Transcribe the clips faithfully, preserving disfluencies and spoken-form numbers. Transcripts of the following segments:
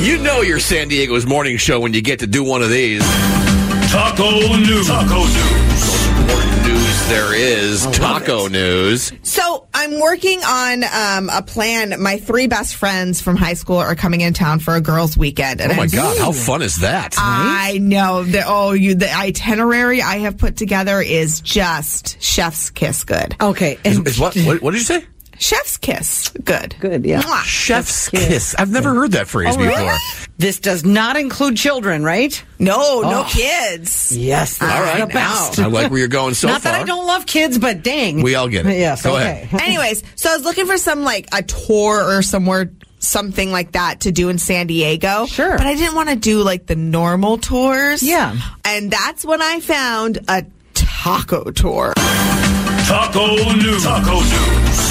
You know your San Diego's morning show when you get to do one of these. Taco News. Taco News. Most important news there is. Taco it. News. So I'm working on um, a plan. My three best friends from high school are coming in town for a girls' weekend. And oh, my I'm, God. How fun is that? I know. The, oh, you, the itinerary I have put together is just chef's kiss good. Okay. Is, is what, what? What did you say? Chef's kiss. Good. Good, yeah. Mwah. Chef's kiss. kiss. I've never heard that phrase oh, really? before. This does not include children, right? No, no oh. kids. Yes. All right. The best. I like where you're going so not far. Not that I don't love kids, but dang. We all get it. Yes, Go okay. ahead. Anyways, so I was looking for some, like, a tour or somewhere, something like that to do in San Diego. Sure. But I didn't want to do, like, the normal tours. Yeah. And that's when I found a taco tour. Taco News. Taco News.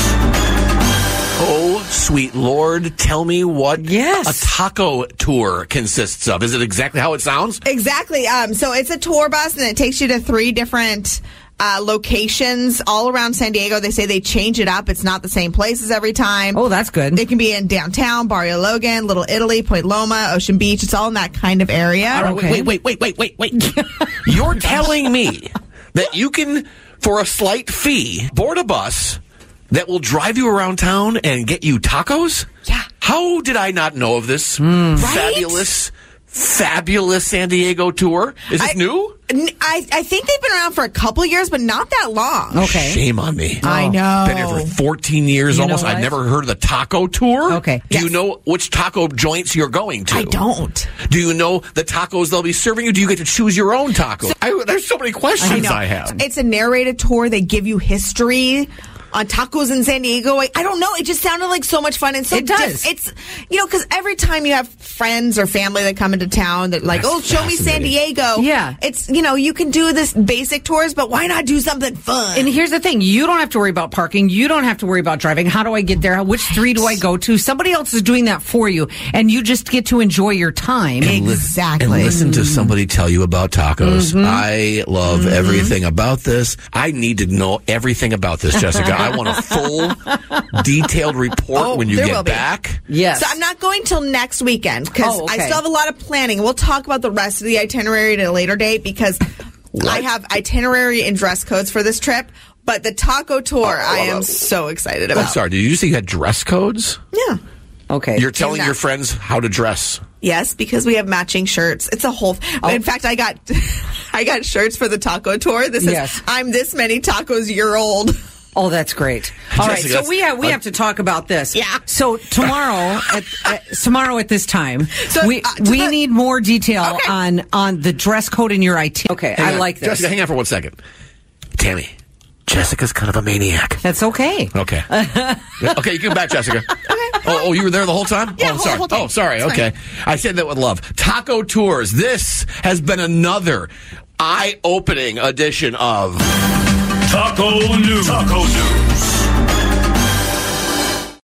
Oh, sweet Lord, tell me what yes. a taco tour consists of. Is it exactly how it sounds? Exactly. Um, so it's a tour bus, and it takes you to three different uh, locations all around San Diego. They say they change it up. It's not the same places every time. Oh, that's good. It can be in downtown, Barrio Logan, Little Italy, Point Loma, Ocean Beach. It's all in that kind of area. All right, okay. Wait, wait, wait, wait, wait, wait. You're telling me that you can, for a slight fee, board a bus that will drive you around town and get you tacos? Yeah. How did I not know of this Mm. fabulous, fabulous San Diego tour? Is this I, new? I, I think they've been around for a couple years, but not that long. Okay. Shame on me. I know. Been here for fourteen years You almost. know I've what? never heard of the taco tour. Okay. Do Yes. you know which taco joints you're going to? I don't. Do you know the tacos they'll be serving you? Do you get to choose your own tacos? I, there's so many questions I, I have. It's a narrated tour. They give you history on tacos in San Diego. I, I don't know. It just sounded like so much fun. And so It does. diff- it's, you know, because every time you have friends or family that come into town that like, That's oh, show me San fascinating. Diego. Yeah. It's, you know, you can do this basic tours, but why not do something fun? And here's the thing. You don't have to worry about parking. You don't have to worry about driving. How do I get there? Which street do I go to? Somebody else is doing that for you. And you just get to enjoy your time. And li- Exactly. And listen to somebody tell you about tacos. Mm-hmm. I love Mm-hmm. everything about this. I need to know everything about this, Jessica. I want a full, detailed report Oh, when you there will get be. back. Yes. So I'm not going till next weekend because Oh, okay. I still have a lot of planning. We'll talk about the rest of the itinerary at a later date because I have itinerary and dress codes for this trip. But the taco tour, I am so excited about. I'm sorry. Did you say you had dress codes? Yeah. Okay. You're telling that. your friends how to dress. Yes, because we have matching shirts. It's a whole. Oh. In fact, I got I got shirts for the taco tour. This Yes. is I'm this many tacos year old. Oh, that's great. All right, Jessica, so we have we uh, have to talk about this. Yeah. So tomorrow at, at tomorrow at this time, So, we uh, to we the- need more detail Okay. on on the dress code in your I T. Okay, Hang I on. like this. Jessica, hang on for one second. Tammy, Jessica's kind of a maniac. That's okay. Okay. Okay, you come back, Jessica. Oh, oh, you were there the whole time? Yeah, oh, whole- sorry. whole time. Oh, sorry. It's Okay. I said that with love. Taco Tours. This has been another eye-opening edition of Taco News. Taco News.